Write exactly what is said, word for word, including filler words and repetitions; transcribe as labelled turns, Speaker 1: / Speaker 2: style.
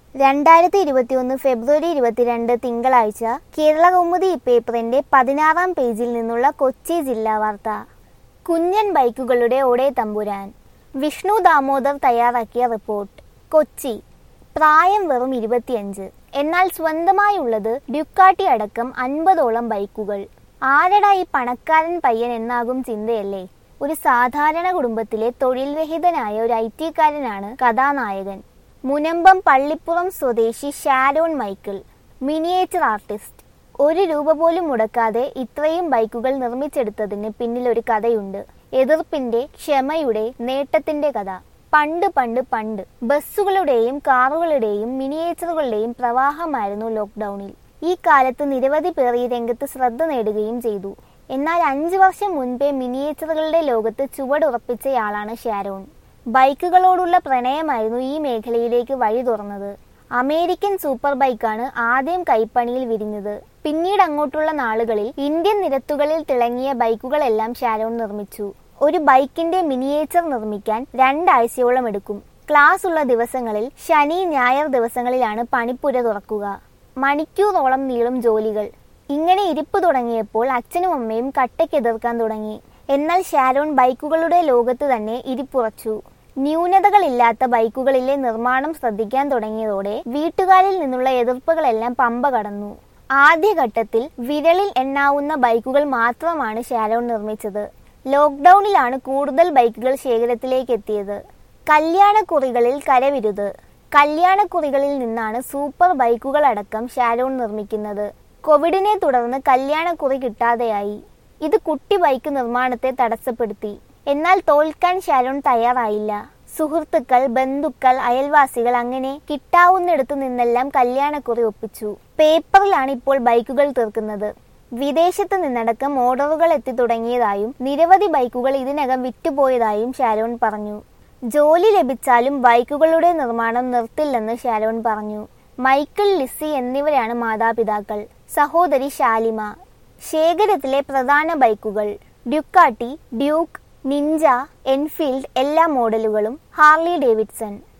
Speaker 1: രണ്ടായിരത്തി ഇരുപത്തിയൊന്ന് ഫെബ്രുവരി ഇരുപത്തിരണ്ട് തിങ്കളാഴ്ച കേരളകൗമുദി പേപ്പറിന്റെ പതിനാറാം പേജിൽ നിന്നുള്ള കൊച്ചി ജില്ലാ വാർത്ത. കുഞ്ഞൻ ബൈക്കുകളുടെ ഓടേ തമ്പുരാൻ. വിഷ്ണു ദാമോദർ തയ്യാറാക്കിയ റിപ്പോർട്ട്. കൊച്ചി. പ്രായം വെറും ഇരുപത്തിയഞ്ച്. എന്നാൽ സ്വന്തമായുള്ളത് ഡ്യുക്കാട്ടി അടക്കം അൻപതോളം ബൈക്കുകൾ. ആരടാ ഈ പണക്കാരൻ പയ്യൻ എന്നാകും ചിന്തയല്ലേ? ഒരു സാധാരണ കുടുംബത്തിലെ തൊഴിൽ രഹിതനായ ഒരു ഐ ടിക്കാരനാണ് കഥാനായകൻ. മുനമ്പം പള്ളിപ്പുറം സ്വദേശി ഷാരോൺ മൈക്കിൾ. Miniature artist. ഒരു രൂപ പോലും മുടക്കാതെ ഇത്രയും ബൈക്കുകൾ നിർമ്മിച്ചെടുത്തതിന് പിന്നിലൊരു കഥയുണ്ട്. എതിർപ്പിന്റെ, ക്ഷമയുടെ, നേട്ടത്തിന്റെ കഥ. പണ്ട് പണ്ട് പണ്ട് ബസ്സുകളുടെയും കാറുകളുടെയും മിനിയേച്ചറുകളുടെയും പ്രവാഹമായിരുന്നു ലോക്ക്ഡൌണിൽ. ഈ കാലത്ത് നിരവധി പേർ ഈ രംഗത്ത് ശ്രദ്ധ നേടുകയും ചെയ്തു. എന്നാൽ അഞ്ചു വർഷം മുൻപേ മിനിയേച്ചറുകളുടെ ലോകത്ത് ചുവടുറപ്പിച്ചയാളാണ് ഷാരോൺ. ബൈക്കുകളോടുള്ള പ്രണയമായിരുന്നു ഈ മേഖലയിലേക്ക് വഴി തുറന്നത്. അമേരിക്കൻ സൂപ്പർ ബൈക്കാണ് ആദ്യം കൈപ്പണിയിൽ വിരിഞ്ഞത്. പിന്നീട് അങ്ങോട്ടുള്ള നാളുകളിൽ ഇന്ത്യൻ നിരത്തുകളിൽ തിളങ്ങിയ ബൈക്കുകളെല്ലാം ഷാരോൺ നിർമ്മിച്ചു. ഒരു ബൈക്കിന്റെ മിനിയേച്ചർ നിർമ്മിക്കാൻ രണ്ടാഴ്ചയോളം എടുക്കും. ക്ലാസ് ഉള്ള ദിവസങ്ങളിൽ, ശനി ഞായർ ദിവസങ്ങളിലാണ് പണിപ്പുര തുറക്കുക. മണിക്കൂറോളം നീളും ജോലികൾ. ഇങ്ങനെ ഇരിപ്പ് തുടങ്ങിയപ്പോൾ അച്ഛനും അമ്മയും കട്ടയ്ക്കെതിർക്കാൻ തുടങ്ങി. എന്നാൽ ഷാരോൺ ബൈക്കുകളുടെ ലോകത്ത് തന്നെ ഇരിപ്പുറച്ചു. ന്യൂനതകളില്ലാത്ത ബൈക്കുകളിലെ നിർമ്മാണം ശ്രദ്ധിക്കാൻ തുടങ്ങിയതോടെ വീട്ടുകാരിൽ നിന്നുള്ള എതിർപ്പുകളെല്ലാം പമ്പ കടന്നു. ആദ്യഘട്ടത്തിൽ വിരലിൽ എണ്ണാവുന്ന ബൈക്കുകൾ മാത്രമാണ് ഷാരോൺ നിർമ്മിച്ചത്. ലോക്ക്ഡൌണിലാണ് കൂടുതൽ ബൈക്കുകൾ ശേഖരത്തിലേക്ക് എത്തിയത്. കല്യാണക്കുറികളിൽ കരവിരുത്. കല്യാണക്കുറികളിൽ നിന്നാണ് സൂപ്പർ ബൈക്കുകൾ അടക്കം ഷാരോൺ നിർമ്മിക്കുന്നത്. കോവിഡിനെ തുടർന്ന് കല്യാണക്കുറി കിട്ടാതെയായി. ഇത് കുട്ടി ബൈക്ക് നിർമ്മാണത്തെ തടസ്സപ്പെടുത്തി. എന്നാൽ തോൽക്കാൻ ഷാരോൺ തയ്യാറായില്ല. സുഹൃത്തുക്കൾ, ബന്ധുക്കൾ, അയൽവാസികൾ അങ്ങനെ കിട്ടാവുന്നിടത്തു നിന്നെല്ലാം കല്യാണക്കുറി ഒപ്പിച്ചു. പേപ്പറിലാണ് ഇപ്പോൾ ബൈക്കുകൾ തീർക്കുന്നത്. വിദേശത്ത് നിന്നടക്കം ഓർഡറുകൾ എത്തി തുടങ്ങിയതായും നിരവധി ബൈക്കുകൾ ഇതിനകം വിറ്റുപോയതായും ഷാരോൺ പറഞ്ഞു. ജോലി ലഭിച്ചാലും ബൈക്കുകളുടെ നിർമ്മാണം നിർത്തില്ലെന്ന് ഷാരോൺ പറഞ്ഞു. മൈക്കിൾ, ലിസി എന്നിവരാണ് മാതാപിതാക്കൾ. സഹോദരി ഷാലിമ. ശേഖരത്തിലെ പ്രധാന ബൈക്കുകൾ: ഡ്യുക്കാട്ടി, ഡ്യൂക്ക്, നിഞ്ച, എൻഫീൽഡ് എല്ലാ മോഡലുകളും, ഹാർലി ഡേവിഡ്സൺ.